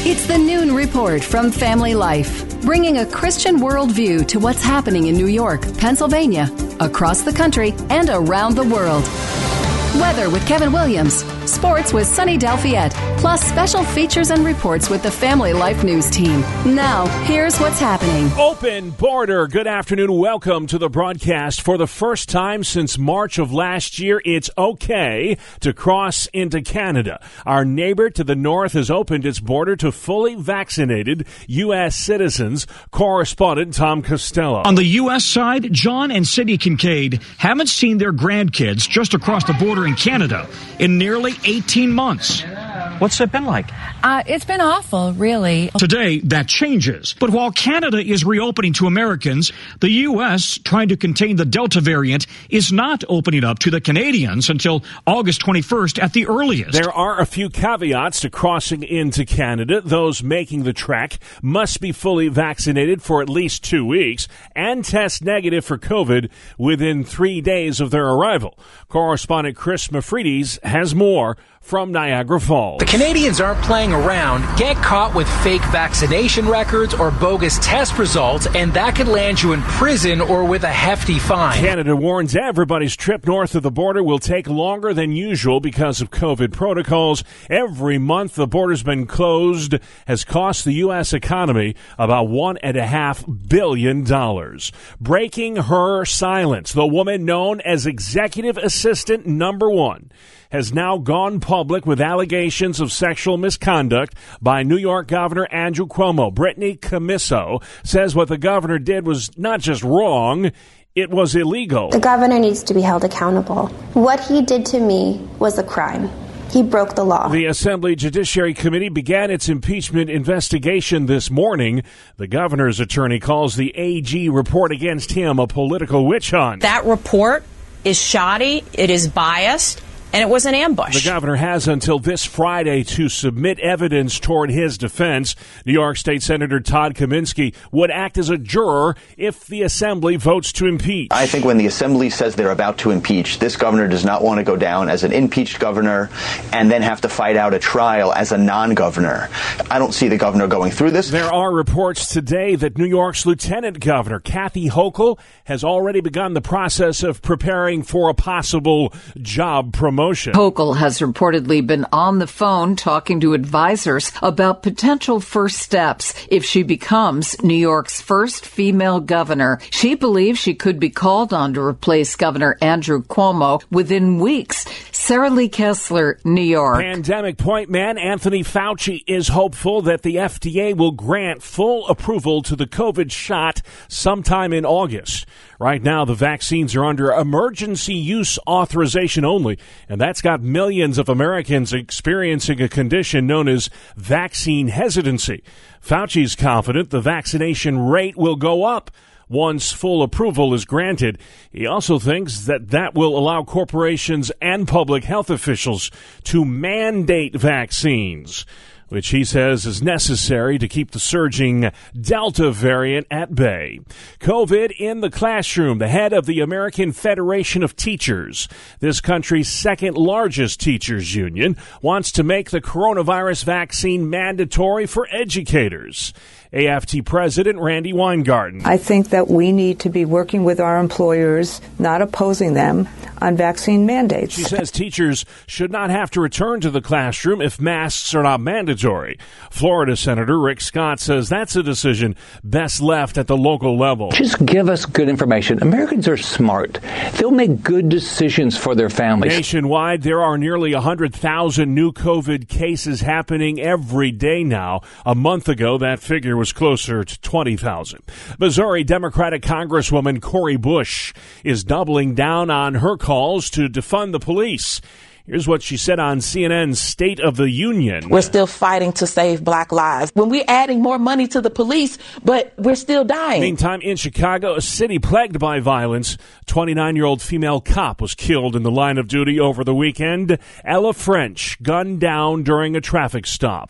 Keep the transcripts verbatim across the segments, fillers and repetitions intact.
It's the Noon Report from Family Life, bringing a Christian worldview to what's happening in New York, Pennsylvania, across the country, and around the world. Weather with Kevin Williams, sports with Sunny Delfiette, plus special features and reports with the Family Life News team. Now, here's what's happening. Open border. Good afternoon. Welcome to the broadcast. For the first time since March of last year, it's okay to cross into Canada. Our neighbor to the north has opened its border to fully vaccinated U S citizens. Correspondent Tom Costello. On the U S side, John and Cindy Kincaid haven't seen their grandkids just across the border in Canada in nearly eighteen months. What's it been like? Uh, it's been awful, really. Today, that changes. But while Canada is reopening to Americans, the U S, trying to contain the Delta variant, is not opening up to the Canadians until August twenty-first at the earliest. There are a few caveats to crossing into Canada. Those making the trek must be fully vaccinated for at least two weeks and test negative for COVID within three days of their arrival. Correspondent Chris Mafrides has more from Niagara Falls. The Canadians aren't playing around. Get caught with fake vaccination records or bogus test results, and that could land you in prison or with a hefty fine. Canada warns everybody's trip north of the border will take longer than usual because of COVID protocols. Every month the border's been closed has cost the U S economy about one and a half billion dollars. Breaking her silence, the woman known as Executive Assistant Number One has now gone public with allegations of sexual misconduct by New York Governor Andrew Cuomo. Brittany Commisso says what the governor did was not just wrong, it was illegal. The governor needs to be held accountable. What he did to me was a crime. He broke the law. The Assembly Judiciary Committee began its impeachment investigation this morning. The governor's attorney calls the A G report against him a political witch hunt. That report is shoddy, it is biased, and it was an ambush. The governor has until this Friday to submit evidence toward his defense. New York State Senator Todd Kaminsky would act as a juror if the Assembly votes to impeach. I think when the Assembly says they're about to impeach, this governor does not want to go down as an impeached governor and then have to fight out a trial as a non-governor. I don't see the governor going through this. There are reports today that New York's Lieutenant Governor Kathy Hochul has already begun the process of preparing for a possible job promotion. Hochul has reportedly been on the phone talking to advisors about potential first steps if she becomes New York's first female governor. She believes she could be called on to replace Governor Andrew Cuomo within weeks. Sarah Lee Kessler, New York. Pandemic point man Anthony Fauci is hopeful that the F D A will grant full approval to the COVID shot sometime in August. Right now, the vaccines are under emergency use authorization only, and that's got millions of Americans experiencing a condition known as vaccine hesitancy. Fauci's confident the vaccination rate will go up once full approval is granted. He also thinks that that will allow corporations and public health officials to mandate vaccines, which he says is necessary to keep the surging Delta variant at bay. COVID in the classroom. The head of the American Federation of Teachers, this country's second largest teachers union, wants to make the coronavirus vaccine mandatory for educators. A F T President Randi Weingarten. I think that we need to be working with our employers, not opposing them, on vaccine mandates. She says teachers should not have to return to the classroom if masks are not mandatory. Florida Senator Rick Scott says that's a decision best left at the local level. Just give us good information. Americans are smart. They'll make good decisions for their families. Nationwide, there are nearly one hundred thousand new COVID cases happening every day now. A month ago, that figure was closer to twenty thousand. Missouri Democratic Congresswoman Cori Bush is doubling down on her calls to defund the police. Here's what she said on C N N's State of the Union. We're still fighting to save black lives. When we're adding more money to the police, but we're still dying. Meantime, in Chicago, a city plagued by violence, twenty-nine-year-old female cop was killed in the line of duty over the weekend. Ella French gunned down during a traffic stop.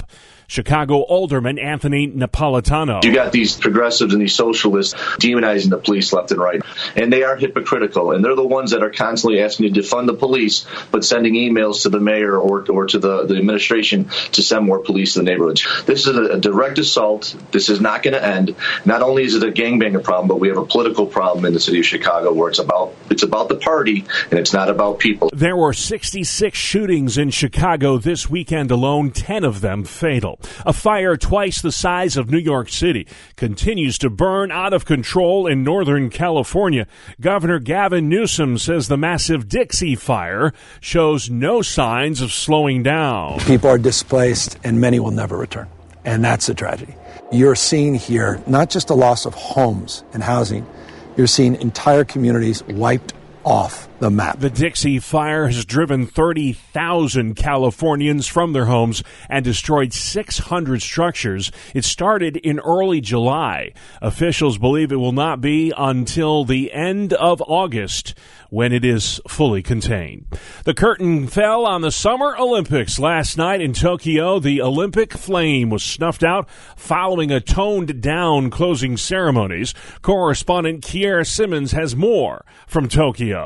Chicago Alderman Anthony Napolitano. You got these progressives and these socialists demonizing the police left and right, and they are hypocritical, and they're the ones that are constantly asking you to defund the police, but sending emails to the mayor or, or to the, the administration to send more police to the neighborhoods. This is a, a direct assault. This is not going to end. Not only is it a gangbanger problem, but we have a political problem in the city of Chicago where it's about it's about the party and it's not about people. There were sixty-six shootings in Chicago this weekend alone, ten of them fatal. A fire twice the size of New York City continues to burn out of control in Northern California. Governor Gavin Newsom says the massive Dixie Fire shows no signs of slowing down. People are displaced and many will never return, and that's a tragedy. You're seeing here not just a loss of homes and housing, you're seeing entire communities wiped off the map. The Dixie Fire has driven thirty thousand Californians from their homes and destroyed six hundred structures. It started in early July. Officials believe it will not be until the end of August when it is fully contained. The curtain fell on the Summer Olympics last night in Tokyo. The Olympic flame was snuffed out following a toned-down closing ceremonies. Correspondent Kiera Simmons has more from Tokyo.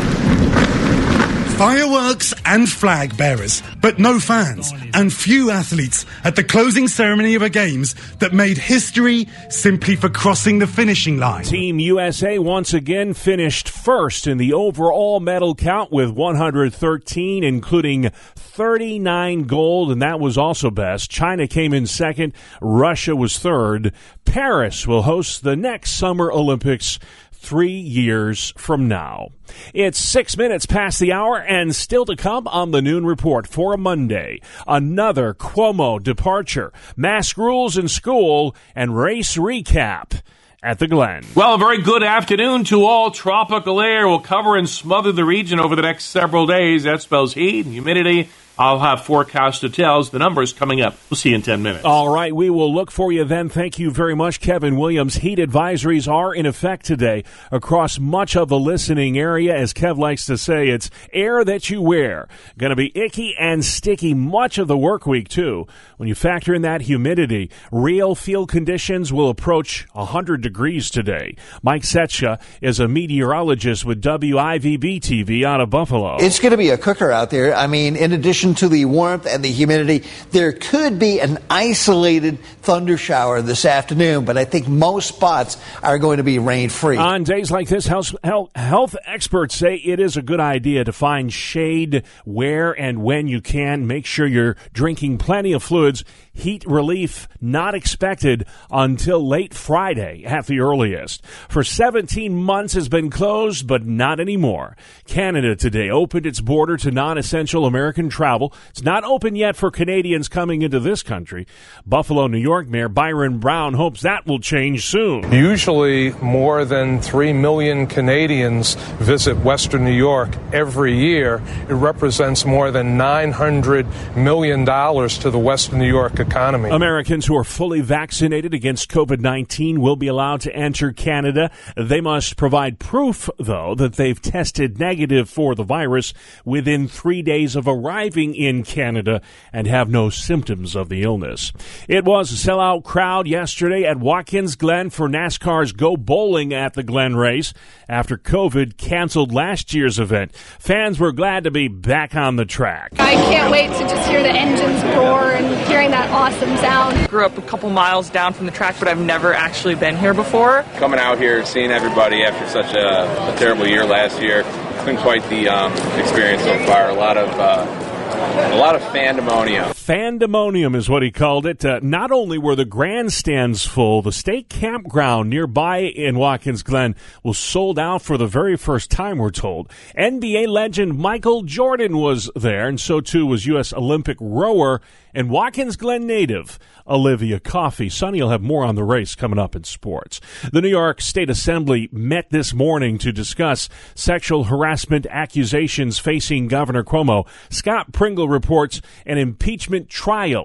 Fireworks and flag bearers, but no fans and few athletes at the closing ceremony of a games that made history simply for crossing the finishing line. Team U S A once again finished first in the overall medal count with one hundred thirteen, including thirty-nine gold, and that was also best. China came in second. Russia was third. Paris will host the next Summer Olympics three years from now. It's six minutes past the hour, and still to come on the Noon Report for a Monday. Another Cuomo departure, mask rules in school, and race recap at the Glen. Well, a very good afternoon to all. Tropical air will cover and smother the region over the next several days. That spells heat and humidity. I'll have forecast details, the numbers coming up. We'll see you in ten minutes. All right, we will look for you then. Thank you very much, Kevin Williams. Heat advisories are in effect today across much of the listening area. As Kev likes to say, it's air that you wear. Going to be icky and sticky much of the work week, too. When you factor in that humidity, real field conditions will approach one hundred degrees today. Mike Setcha is a meteorologist with W I V B T V out of Buffalo. It's going to be a cooker out there. I mean, in addition to the warmth and the humidity, there could be an isolated thunder shower this afternoon, but I think most spots are going to be rain-free. On days like this, health, health experts say it is a good idea to find shade where and when you can. Make sure you're drinking plenty of fluids. Heat relief not expected until late Friday at the earliest. For seventeen months has been closed, but not anymore. Canada today opened its border to non-essential American travel. It's not open yet for Canadians coming into this country. Buffalo, New York Mayor Byron Brown hopes that will change soon. Usually more than three million Canadians visit Western New York every year. It represents more than nine hundred million dollars to the Western New York economy. Americans who are fully vaccinated against COVID nineteen will be allowed to enter Canada. They must provide proof, though, that they've tested negative for the virus within three days of arriving in Canada and have no symptoms of the illness. It was a sellout crowd yesterday at Watkins Glen for NASCAR's Go Bowling at the Glen race after COVID canceled last year's event. Fans were glad to be back on the track. I can't wait to just hear the engines roar and hearing that awesome sound. Grew up a couple miles down from the track, but I've never actually been here before. Coming out here, seeing everybody after such a, a terrible year last year, it's been quite the um, experience so far. A lot of uh, a lot of fandemonium. Fandemonium is what he called it. Uh, not only were the grandstands full, the state campground nearby in Watkins Glen was sold out for the very first time, we're told. N B A legend Michael Jordan was there, and so too was U S Olympic rower and Watkins Glen native Olivia Coffey. Sonny will have more on the race coming up in sports. The New York State Assembly met this morning to discuss sexual harassment accusations facing Governor Cuomo. Scott Pringle reports an impeachment trial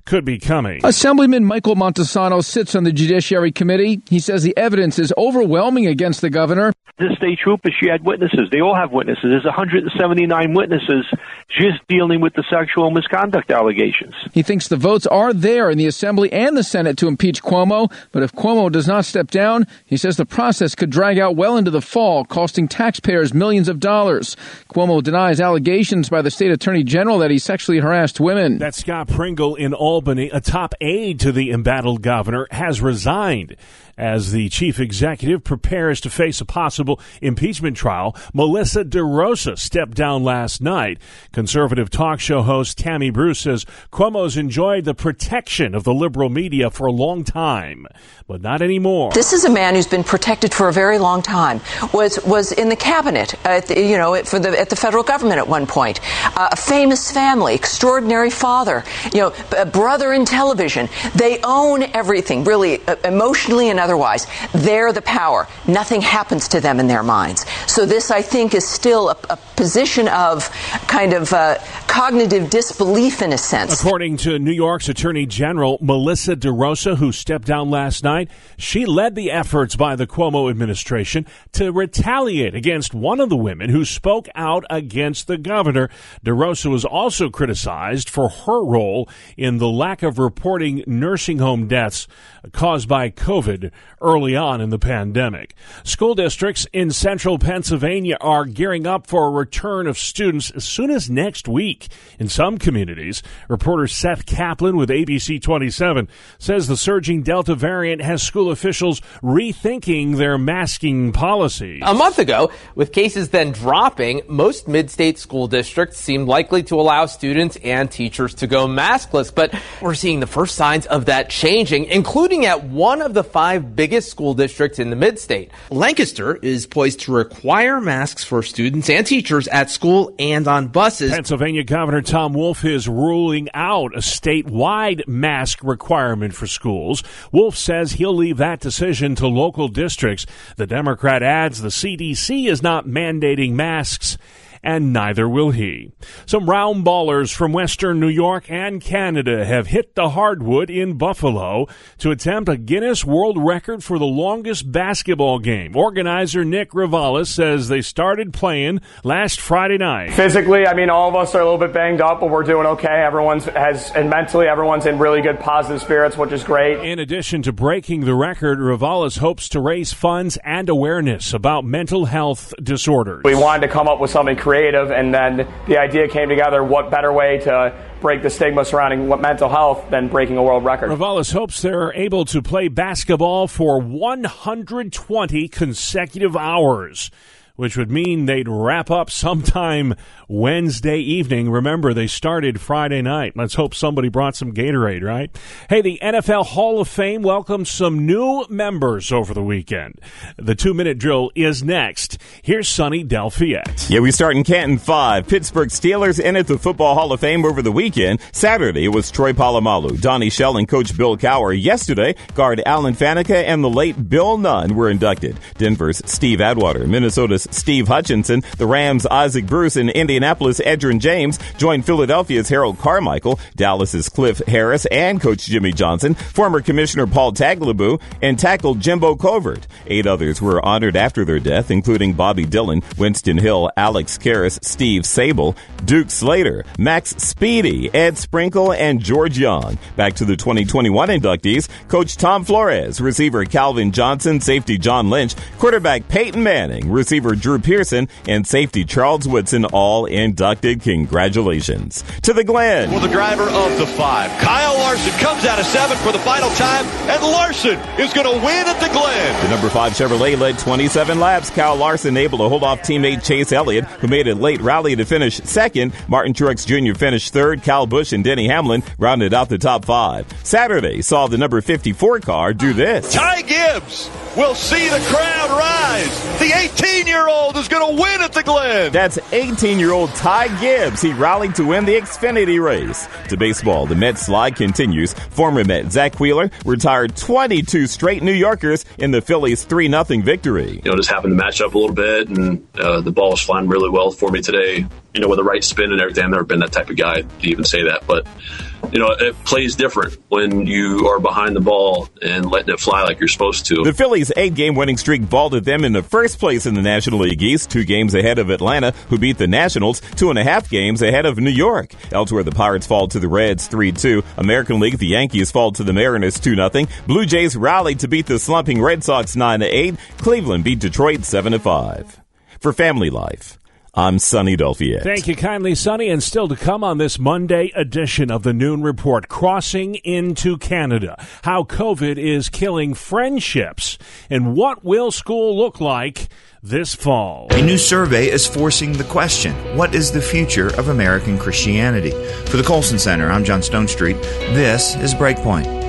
could be coming. Assemblyman Michael Montesano sits on the Judiciary Committee. He says the evidence is overwhelming against the governor. The state trooper, she had witnesses. They all have witnesses. There's one hundred seventy-nine witnesses just dealing with the sexual misconduct allegations. He thinks the votes are there in the Assembly and the Senate to impeach Cuomo, but if Cuomo does not step down, he says the process could drag out well into the fall, costing taxpayers millions of dollars. Cuomo denies allegations by the state attorney general that he sexually harassed women. That's Scott Pringle in Albany. A top aide to the embattled governor has resigned as the chief executive prepares to face a possible impeachment trial. Melissa DeRosa stepped down last night. Conservative talk show host Tammy Bruce says Cuomo's enjoyed the protection of the liberal media for a long time, but not anymore. This is a man who's been protected for a very long time. Was was in the cabinet, at the, you know, for the at the federal government at one point. Uh, a famous family, extraordinary father, you know, a brother in television. They own everything, really, uh, emotionally and otherwise. They're the power. Nothing happens to them in their minds. So this, I think, is still a, a position of kind of uh, cognitive disbelief in a sense. According to New York's Attorney General Melissa DeRosa, who stepped down last night, she led the efforts by the Cuomo administration to retaliate against one of the women who spoke out against the governor. DeRosa was also criticized for her role in the lack of reporting nursing home deaths caused by COVID early on in the pandemic. School districts in central Pennsylvania are gearing up for a return of students as soon as next week. In some communities, reporter Seth Kaplan with A B C twenty-seven says the surging Delta variant has school officials rethinking their masking policy. A month ago, with cases then dropping, most mid-state school districts seemed likely to allow students and teachers to go maskless, but we're seeing the first signs of that changing, including at one of the five biggest school districts in the mid-state. Lancaster is poised to require masks for students and teachers at school and on buses. Pennsylvania Governor Tom Wolf is ruling out a statewide mask requirement for schools. Wolf says he'll leave that decision to local districts. The Democrat adds the C D C is not mandating masks, and neither will he. Some round ballers from Western New York and Canada have hit the hardwood in Buffalo to attempt a Guinness World Record for the longest basketball game. Organizer Nick Rivales says they started playing last Friday night. Physically, I mean, all of us are a little bit banged up, but we're doing okay. Everyone's has, and mentally, everyone's in really good positive spirits, which is great. In addition to breaking the record, Rivales hopes to raise funds and awareness about mental health disorders. We wanted to come up with something creative. Creative, and then the idea came together, what better way to break the stigma surrounding mental health than breaking a world record. Rivales hopes they're able to play basketball for one hundred twenty consecutive hours, which would mean they'd wrap up sometime Wednesday evening. Remember, they started Friday night. Let's hope somebody brought some Gatorade, right? Hey, the N F L Hall of Fame welcomed some new members over the weekend. The two-minute drill is next. Here's Sonny Del Fiat. Yeah, we start in Canton five. Pittsburgh Steelers entered the Football Hall of Fame over the weekend. Saturday, it was Troy Polamalu, Donnie Shell, and Coach Bill Cowher. Yesterday, guard Alan Faneca and the late Bill Nunn were inducted. Denver's Steve Atwater, Minnesota's Steve Hutchinson, the Rams' Isaac Bruce, and Indianapolis' Edgerrin James joined Philadelphia's Harold Carmichael, Dallas's Cliff Harris, and Coach Jimmy Johnson, former Commissioner Paul Tagliabue, and tackle Jimbo Covert. Eight others were honored after their death, including Bobby Dillon, Winston Hill, Alex Karras, Steve Sable, Duke Slater, Max Speedy, Ed Sprinkle, and George Young. Back to the twenty twenty-one inductees, Coach Tom Flores, receiver Calvin Johnson, safety John Lynch, quarterback Peyton Manning, receiver Drew Pearson, and safety Charles Woodson, all inducted. Congratulations. To the Glen. For the driver of the five, Kyle Larson comes out of seven for the final time, and Larson is going to win at the Glen. The number five Chevrolet led twenty-seven laps. Kyle Larson able to hold off teammate Chase Elliott, who made a late rally to finish second. Martin Truex Junior finished third. Kyle Busch and Denny Hamlin rounded out the top five. Saturday saw the number fifty-four car do this. Ty Gibbs will see the crowd rise. The eighteen-year-old is going to win at the Glen. That's eighteen-year-old Ty Gibbs. He rallied to win the Xfinity race. To baseball, the Mets slide continues. Former Met Zach Wheeler retired twenty-two straight New Yorkers in the Phillies three nothing victory. You know, just happened to match up a little bit, and uh, the ball was flying really well for me today. you know, with the right spin and everything. I've never been that type of guy to even say that, but you know, it plays different when you are behind the ball and letting it fly like you're supposed to. The Phillies' eight-game winning streak vaulted them in the first place in the National League East, two games ahead of Atlanta, who beat the Nationals, two and a half games ahead of New York. Elsewhere, the Pirates fall to the Reds three two. American League, the Yankees fall to the Mariners two nothing. Blue Jays rallied to beat the slumping Red Sox nine to eight. Cleveland beat Detroit seven to five. For Family Life, I'm Sonny Dolfiet. Thank you kindly, Sonny. And still to come on this Monday edition of the Noon Report, crossing into Canada, how COVID is killing friendships, and what will school look like this fall. A new survey is forcing the question, what is the future of American Christianity? For the Colson Center, I'm John Stonestreet. This is Breakpoint.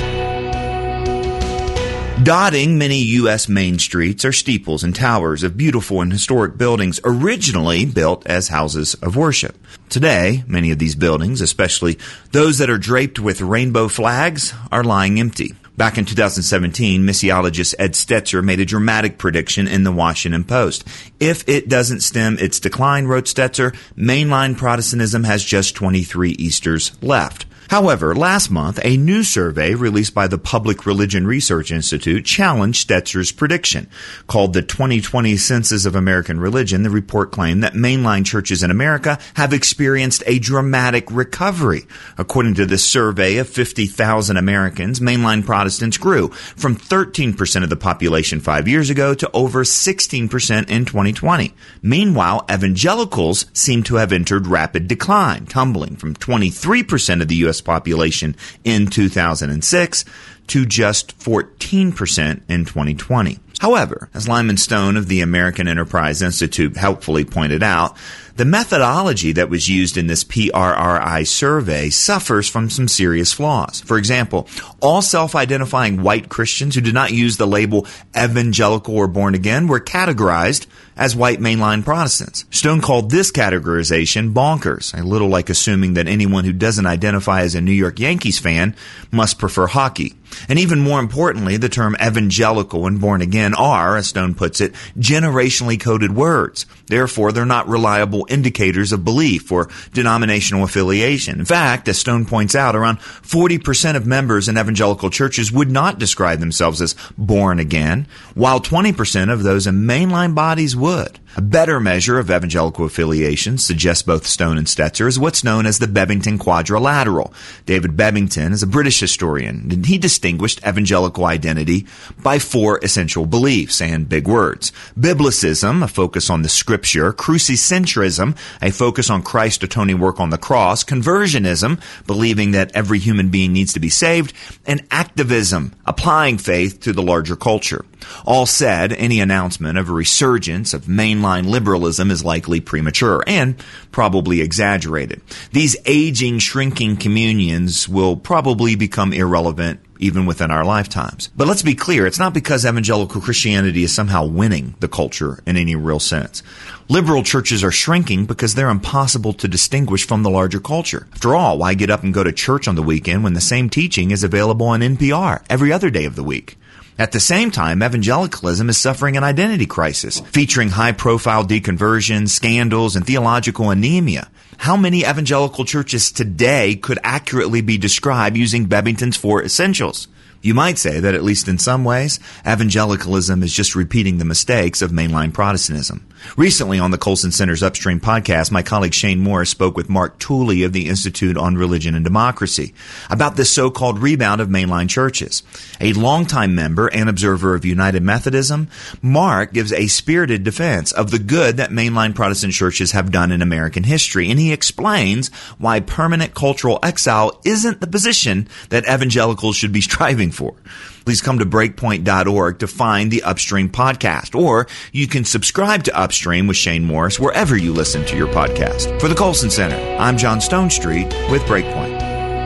Dotting many U S main streets are steeples and towers of beautiful and historic buildings originally built as houses of worship. Today, many of these buildings, especially those that are draped with rainbow flags, are lying empty. Back in two thousand seventeen, missiologist Ed Stetzer made a dramatic prediction in the Washington Post. If it doesn't stem its decline, wrote Stetzer, mainline Protestantism has just twenty-three Easters left. However, last month, a new survey released by the Public Religion Research Institute challenged Stetzer's prediction. Called the twenty twenty Census of American Religion, the report claimed that mainline churches in America have experienced a dramatic recovery. According to this survey of fifty thousand Americans, mainline Protestants grew from thirteen percent of the population five years ago to over sixteen percent in twenty twenty. Meanwhile, evangelicals seem to have entered rapid decline, tumbling from twenty-three percent of the U S population in two thousand six to just fourteen percent in twenty twenty. However, as Lyman Stone of the American Enterprise Institute helpfully pointed out, the methodology that was used in this P R R I survey suffers from some serious flaws. For example, all self-identifying white Christians who did not use the label evangelical or born again were categorized as white mainline Protestants. Stone called this categorization bonkers, a little like assuming that anyone who doesn't identify as a New York Yankees fan must prefer hockey. And even more importantly, the term evangelical and born again are, as Stone puts it, generationally coded words. Therefore, they're not reliable indicators of belief or denominational affiliation. In fact, as Stone points out, around forty percent of members in evangelical churches would not describe themselves as born again, while twenty percent of those in mainline bodies would. A better measure of evangelical affiliation, suggests both Stone and Stetzer, is what's known as the Bebbington Quadrilateral. David Bebbington is a British historian, and he distinguished evangelical identity by four essential beliefs and big words. Biblicism, a focus on the scripture; crucicentrism, a focus on Christ's atoning work on the cross; conversionism, believing that every human being needs to be saved; and activism, applying faith to the larger culture. All said, any announcement of a resurgence of mainline liberalism is likely premature and probably exaggerated. These aging, shrinking communions will probably become irrelevant even within our lifetimes. But let's be clear, it's not because evangelical Christianity is somehow winning the culture in any real sense. Liberal churches are shrinking because they're impossible to distinguish from the larger culture. After all, why get up and go to church on the weekend when the same teaching is available on N P R every other day of the week? At the same time, evangelicalism is suffering an identity crisis, featuring high-profile deconversions, scandals, and theological anemia. How many evangelical churches today could accurately be described using Bebbington's four essentials? You might say that, at least in some ways, evangelicalism is just repeating the mistakes of mainline Protestantism. Recently on the Colson Center's Upstream podcast, my colleague Shane Morris spoke with Mark Tooley of the Institute on Religion and Democracy about this so-called rebound of mainline churches. A longtime member and observer of United Methodism, Mark gives a spirited defense of the good that mainline Protestant churches have done in American history, and he explains why permanent cultural exile isn't the position that evangelicals should be striving for. Please come to breakpoint dot org to find the Upstream podcast, or you can subscribe to Upstream with Shane Morris wherever you listen to your podcast. For the Colson Center, I'm John Stonestreet with Breakpoint.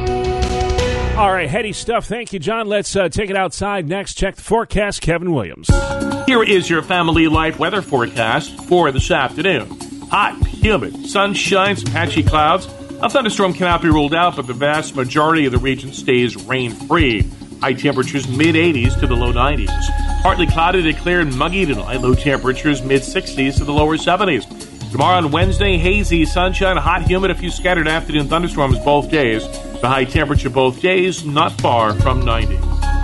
All right, heady stuff. Thank you, John. Let's uh, take it outside next. Check the forecast. Kevin Williams. Here is your family life weather forecast for this afternoon. Hot, humid, sunshine, some patchy clouds. A thunderstorm cannot be ruled out, but the vast majority of the region stays rain-free. High temperatures mid-eighties to the low nineties. Partly cloudy to clear and muggy tonight. Low temperatures mid-sixties to the lower seventies. Tomorrow on Wednesday, hazy, sunshine, hot, humid, a few scattered afternoon thunderstorms both days. The high temperature both days, not far from ninety.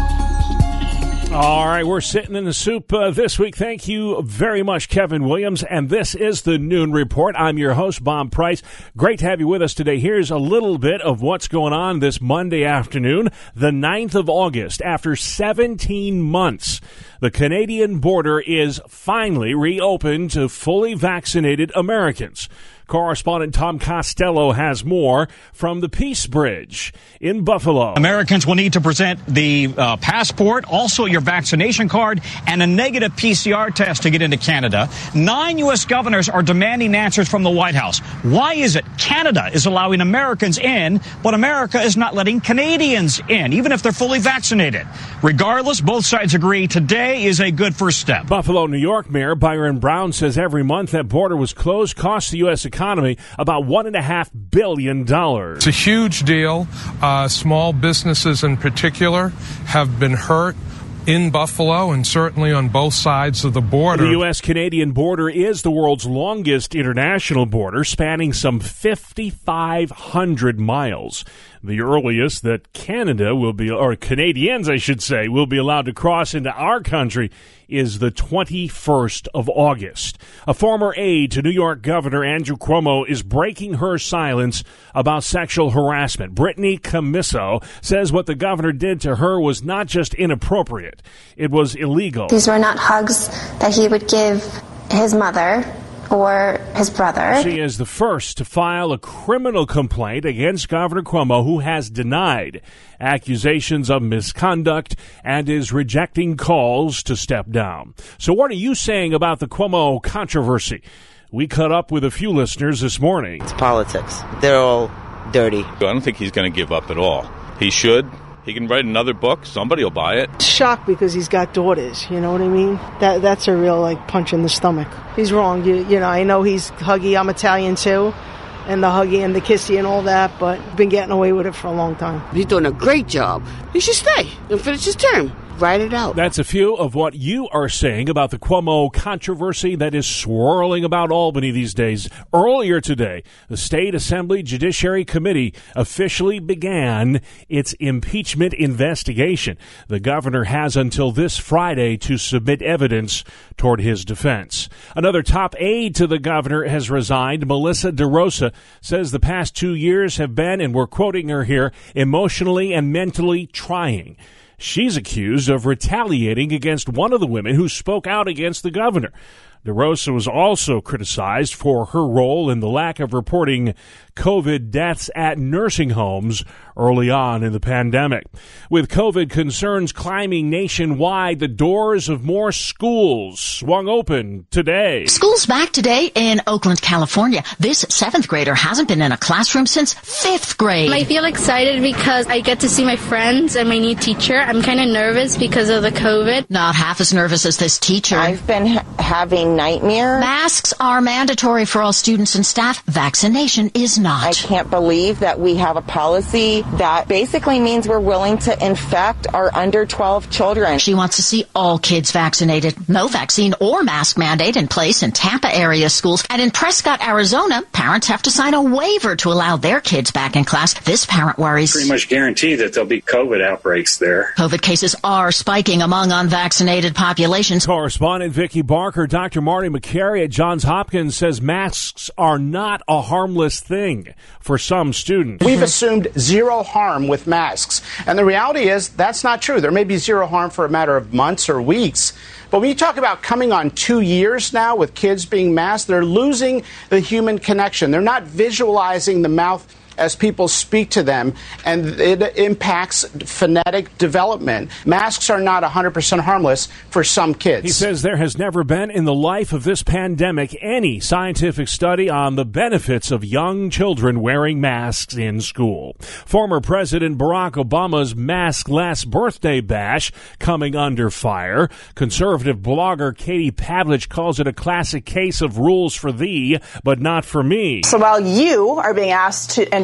All right, we're sitting in the soup uh, this week. Thank you very much, Kevin Williams. And this is the Noon Report. I'm your host, Bob Price. Great to have you with us today. Here's a little bit of what's going on this Monday afternoon, the ninth of August. After seventeen months, the Canadian border is finally reopened to fully vaccinated Americans. Correspondent Tom Costello has more from the Peace Bridge in Buffalo. Americans will need to present the uh, passport, also your vaccination card, and a negative P C R test to get into Canada. Nine U S governors are demanding answers from the White House. Why is it Canada is allowing Americans in, but America is not letting Canadians in, even if they're fully vaccinated? Regardless, both sides agree today is a good first step. Buffalo, New York Mayor Byron Brown says every month that border was closed cost the U S economy economy about one and a half billion dollars. It's a huge deal. Uh, small businesses in particular have been hurt in Buffalo and certainly on both sides of the border. The U S-Canadian border is the world's longest international border, spanning some fifty-five hundred miles. The earliest that Canada will be, or Canadians, I should say, will be allowed to cross into our country is the twenty-first of August. A former aide to New York Governor Andrew Cuomo is breaking her silence about sexual harassment. Brittany Camiso says what the governor did to her was not just inappropriate, it was illegal. These were not hugs that he would give his mother or his brother. She is the first to file a criminal complaint against Governor Cuomo, who has denied accusations of misconduct and is rejecting calls to step down. So what are you saying about the Cuomo controversy? We caught up with a few listeners this morning. It's politics. They're all dirty. I don't think he's going to give up at all. He should. He can write another book. Somebody will buy it. Shocked because he's got daughters. You know what I mean? That That's a real, like, punch in the stomach. He's wrong. You, you know, I know he's huggy. I'm Italian, too. And the huggy and the kissy and all that. But been getting away with it for a long time. He's doing a great job. He should stay and finish his term. Write it out. That's a few of what you are saying about the Cuomo controversy that is swirling about Albany these days. Earlier today, the State Assembly Judiciary Committee officially began its impeachment investigation. The governor has until this Friday to submit evidence toward his defense. Another top aide to the governor has resigned. Melissa DeRosa says the past two years have been, and we're quoting her here, emotionally and mentally trying. She's accused of retaliating against one of the women who spoke out against the governor. DeRosa was also criticized for her role in the lack of reporting COVID deaths at nursing homes early on in the pandemic. With COVID concerns climbing nationwide, the doors of more schools swung open today. School's back today in Oakland, California. This seventh grader hasn't been in a classroom since fifth grade. I feel excited because I get to see my friends and my new teacher. I'm kind of nervous because of the COVID. Not half as nervous as this teacher. I've been ha- having nightmares. Masks are mandatory for all students and staff. Vaccination is not. I can't believe that we have a policy that basically means we're willing to infect our under twelve children. She wants to see all kids vaccinated. No vaccine or mask mandate in place in Tampa area schools. And in Prescott, Arizona, parents have to sign a waiver to allow their kids back in class. This parent worries. Pretty much guaranteed that there'll be COVID outbreaks there. COVID cases are spiking among unvaccinated populations. Correspondent Vicki Barker, Doctor Marty McCary at Johns Hopkins says masks are not a harmless thing for some students. We've assumed zero harm with masks, and the reality is that's not true. There may be zero harm for a matter of months or weeks, but when you talk about coming on two years now with kids being masked, they're losing the human connection. They're not visualizing the mouth as people speak to them, and it impacts phonetic development. Masks are not one hundred percent harmless for some kids. He says there has never been in the life of this pandemic any scientific study on the benefits of young children wearing masks in school. Former President Barack Obama's maskless birthday bash coming under fire. Conservative blogger Katie Pavlich calls it a classic case of rules for thee, but not for me. So while you are being asked to and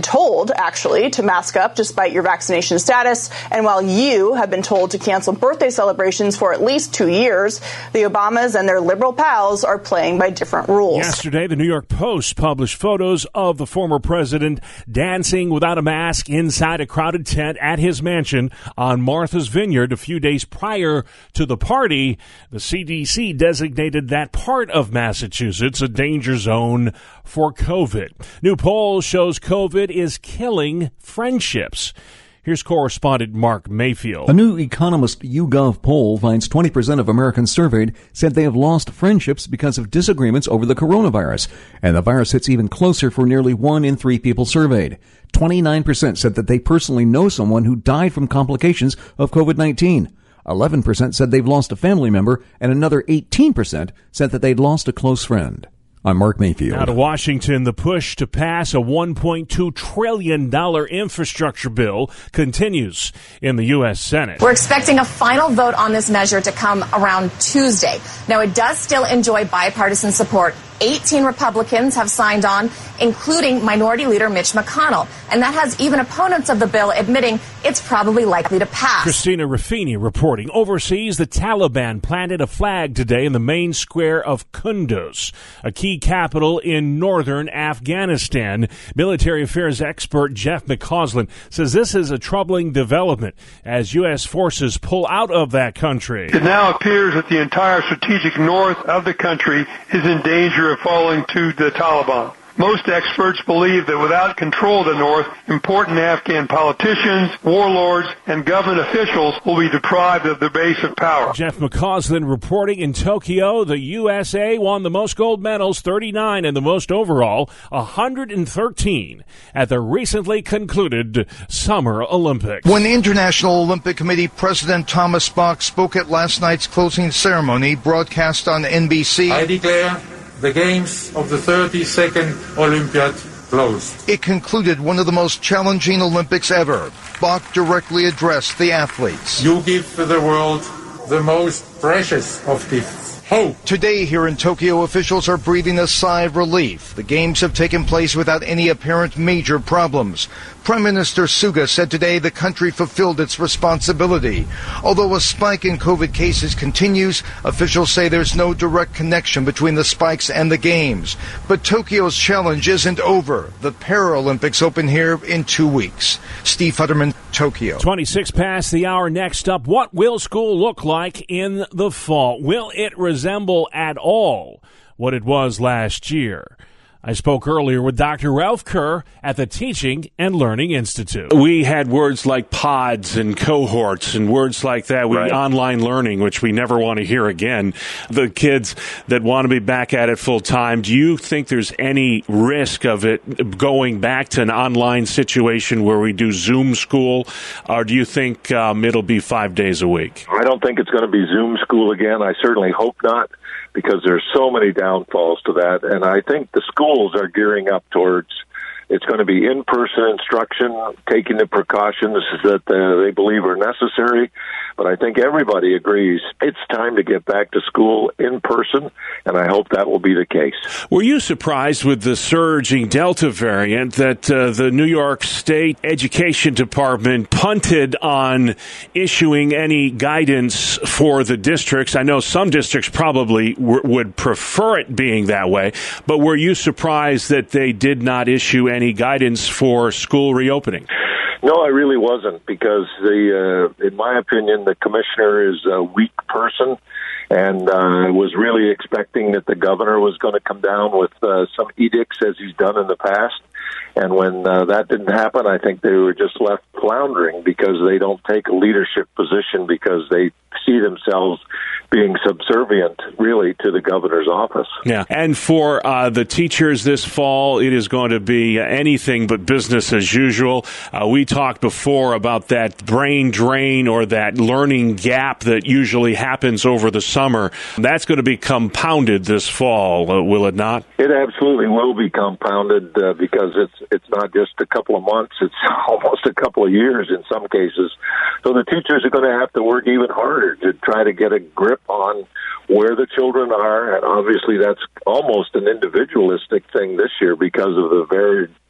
told, actually, to mask up despite your vaccination status. And while you have been told to cancel birthday celebrations for at least two years, the Obamas and their liberal pals are playing by different rules. Yesterday, the New York Post published photos of the former president dancing without a mask inside a crowded tent at his mansion on Martha's Vineyard a few days prior to the party. The C D C designated that part of Massachusetts a danger zone for COVID. New poll shows COVID is killing friendships. Here's correspondent Mark Mayfield. A new Economist YouGov poll finds twenty percent of Americans surveyed said they have lost friendships because of disagreements over the coronavirus. And the virus hits even closer for nearly one in three people surveyed. twenty-nine percent said that they personally know someone who died from complications of COVID nineteen. eleven percent said they've lost a family member, and another eighteen percent said that they'd lost a close friend. I'm Mark Mayfield. Now to Washington, the push to pass a one point two trillion dollars infrastructure bill continues in the U S. Senate. We're expecting a final vote on this measure to come around Tuesday. Now, it does still enjoy bipartisan support. eighteen Republicans have signed on, including Minority Leader Mitch McConnell. And that has even opponents of the bill admitting it's probably likely to pass. Christina Ruffini reporting. Overseas, the Taliban planted a flag today in the main square of Kunduz, a key capital in northern Afghanistan. Military affairs expert Jeff McCausland says this is a troubling development as U S forces pull out of that country. It now appears that the entire strategic north of the country is in danger of falling to the Taliban. Most experts believe that without control of the North, important Afghan politicians, warlords, and government officials will be deprived of their base of power. Jeff McCausland reporting in Tokyo. The U S A won the most gold medals, thirty-nine, and the most overall, one hundred thirteen, at the recently concluded Summer Olympics. When the International Olympic Committee President Thomas Bach spoke at last night's closing ceremony, broadcast on N B C, I declare the games of the thirty-second Olympiad closed. It concluded one of the most challenging Olympics ever. Bach directly addressed the athletes. You give the world the most precious of gifts. Hope. Today here in Tokyo, officials are breathing a sigh of relief. The games have taken place without any apparent major problems. Prime Minister Suga said today the country fulfilled its responsibility. Although a spike in COVID cases continues, officials say there's no direct connection between the spikes and the games. But Tokyo's challenge isn't over. The Paralympics open here in two weeks. Steve Futterman, Tokyo. twenty-six past the hour. Next up, what will school look like in the fall? Will it resemble at all what it was last year? I spoke earlier with Doctor Ralph Kerr at the Teaching and Learning Institute. We had words like pods and cohorts and words like that. We right. Online learning, which we never want to hear again. The kids that want to be back at it full time, do you think there's any risk of it going back to an online situation where we do Zoom school, or do you think um, it'll be five days a week? I don't think it's going to be Zoom school again. I certainly hope not, because there's so many downfalls to that. And I think the schools are gearing up towards it's going to be in-person instruction, taking the precautions that uh, they believe are necessary. But I think everybody agrees it's time to get back to school in person, and I hope that will be the case. Were you surprised with the surging Delta variant that uh, the New York State Education Department punted on issuing any guidance for the districts? I know some districts probably w- would prefer it being that way, but were you surprised that they did not issue any guidance for school reopening? No, I really wasn't, because the, uh, in my opinion, the commissioner is a weak person, and I uh, was really expecting that the governor was going to come down with uh, some edicts as he's done in the past. And when uh, that didn't happen, I think they were just left floundering because they don't take a leadership position because they see themselves being subservient, really, to the governor's office. Yeah, and for uh, the teachers this fall, it is going to be anything but business as usual. Uh, we talked before about that brain drain or that learning gap that usually happens over the summer. That's going to be compounded this fall, uh, will it not? It absolutely will be compounded uh, because it's it's not just a couple of months, it's almost a couple of years in some cases. So the teachers are going to have to work even harder to try to get a grip on where the children are, and obviously that's almost an individualistic thing this year because of the very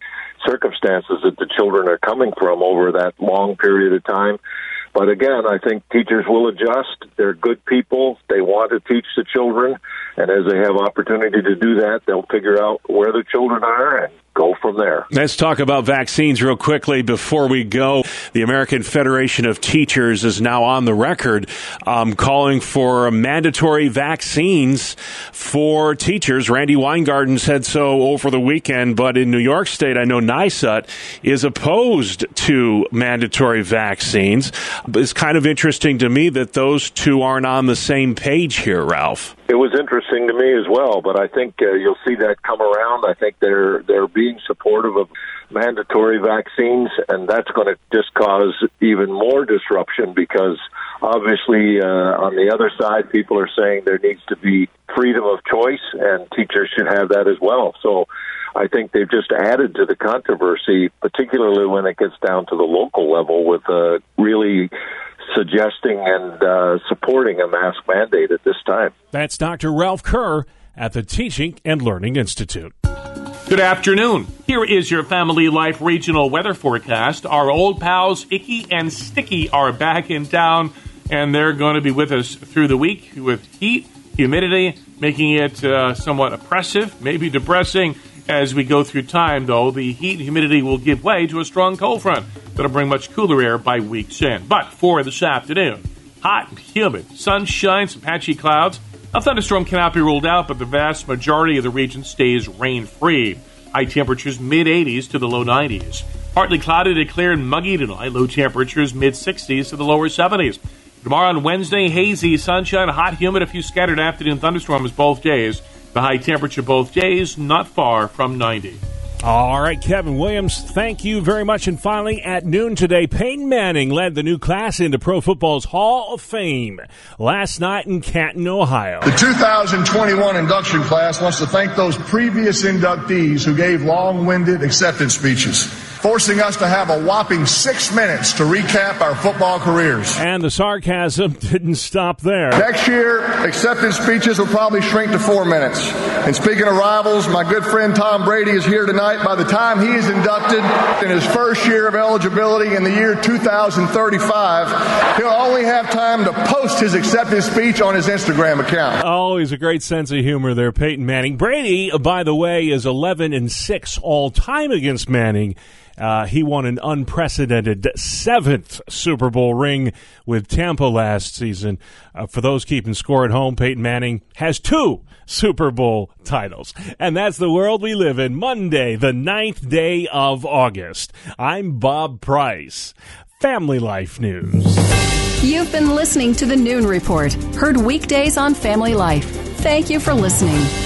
circumstances that the children are coming from over that long period of time. But again, I think teachers will adjust. They're good people. They want to teach the children. And as they have opportunity to do that, they'll figure out where the children are and go from there. Let's talk about vaccines real quickly before we go. The American Federation of Teachers is now on the record um, calling for mandatory vaccines for teachers. Randy Weingarten said so over the weekend, but in New York State, I know NYSUT is opposed to mandatory vaccines. It's kind of interesting to me that those two aren't on the same page here, Ralph. It was interesting to me as well, but I think uh, you'll see that come around. I think they're they're being supportive of mandatory vaccines, and that's going to just cause even more disruption because obviously uh, on the other side, people are saying there needs to be freedom of choice, and teachers should have that as well. So I think they've just added to the controversy, particularly when it gets down to the local level with uh, really suggesting and uh, supporting a mask mandate at this time. That's Doctor Ralph Kerr at the Teaching and Learning Institute. Good afternoon. Here is your Family Life regional weather forecast. Our old pals Icky and Sticky are back in town, and they're going to be with us through the week with heat, humidity, making it uh, somewhat oppressive, maybe depressing. As we go through time, though, the heat and humidity will give way to a strong cold front that'll bring much cooler air by week's end. But for this afternoon, hot and humid, sunshine, some patchy clouds. A thunderstorm cannot be ruled out, but the vast majority of the region stays rain-free. High temperatures mid-eighties to the low nineties. Partly cloudy to clear and muggy tonight. Low temperatures mid-sixties to the lower seventies. Tomorrow on Wednesday, hazy, sunshine, hot, humid, a few scattered afternoon thunderstorms both days. The high temperature both days, not far from ninety. All right, Kevin Williams, thank you very much. And finally, at noon today, Peyton Manning led the new class into Pro Football's Hall of Fame last night in Canton, Ohio. The two thousand twenty-one induction class wants to thank those previous inductees who gave long-winded acceptance speeches, forcing us to have a whopping six minutes to recap our football careers. And the sarcasm didn't stop there. Next year, acceptance speeches will probably shrink to four minutes. And speaking of rivals, my good friend Tom Brady is here tonight. By the time he is inducted in his first year of eligibility in the year two thousand thirty-five, he'll only have time to post his acceptance speech on his Instagram account. Always a great sense of humor there, Peyton Manning. Brady, by the way, is eleven and six all time against Manning. Uh, he won an unprecedented seventh Super Bowl ring with Tampa last season. Uh, for those keeping score at home, Peyton Manning has two Super Bowl titles. And that's the world we live in. Monday, the ninth day of August. I'm Bob Price. Family Life News. You've been listening to the Noon Report, heard weekdays on Family Life. Thank you for listening.